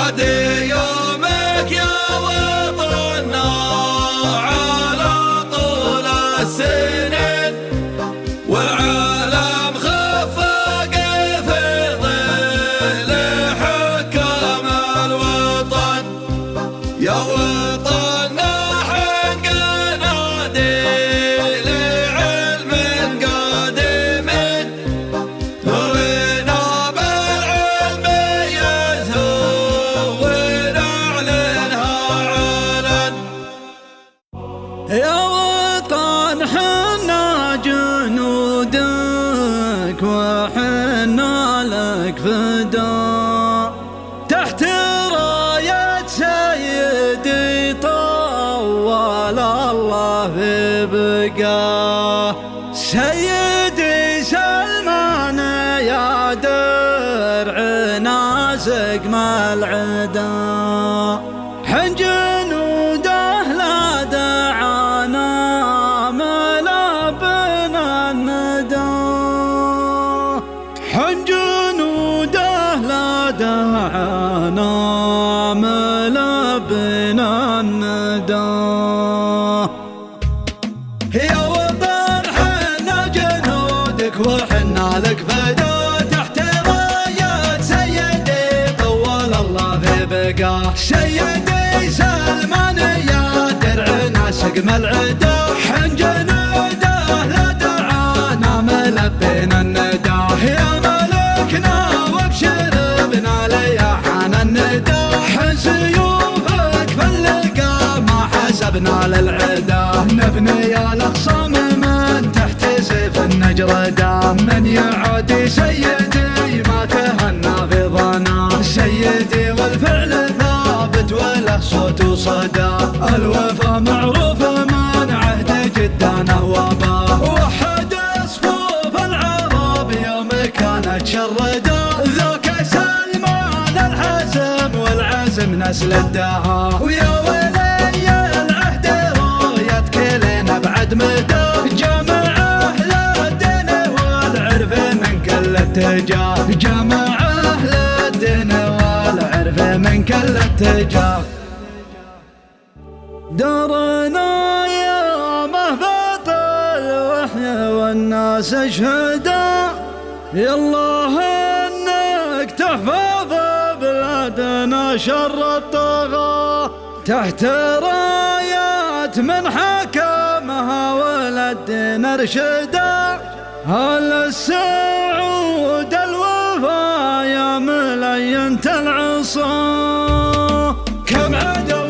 عادي يومك يا وطننا على طول السنين، والعالم خفق في ظل حكام الوطن. يا وطننا حقنا لعلم قادم، نورنا بالعلم يزهو ونعلنها علن. يا وطن حنا جنودك وحنا لك فداء، تحت راية سيدي طول الله في بقاه. سيدي سلمان يا درعنا سقم العدا، حن جنوده لا دعانا ملابنا الندى، حن جنوده لا دعانا ملابنا الندى. يا وطن حنا جنودك وحنا لك فدا، تحت راية سيدي طول الله في بقاه. سيدي سلمان يا درعنا سقم العدا، حن جنوده لا دعانا ملبينا الندى. يا ملكنا وابشر بنا ليحان الندى، حن سيوفك فاللقا ما حسبنا للعدا. نبني الاخصام من تحت سيف النجردة، من يعادي سيدي ما تهنى في ظنا. سيدي والفعل ثابت وله صوت وصدى، الوفا معروف من عهد جدانه وباه. وحد صفوف العرب يوم كانت شردة، ذوك سلمان الحزم والعزم نسل الدها. ويا ولي العهد رايتك لنا بعد مدى، جمع اهل الدين والعرف من كل اتجاه. جمع اهل الدين والعرف من كل اتجاه. دارنا يا مهبط الوحي والناس شهدا، يالله انك تحفظ بلادنا شر الطغى. تحت رايات من حكمها والدين ارشدا، هل السعود الوفا يا ملينت العصا. كم عدو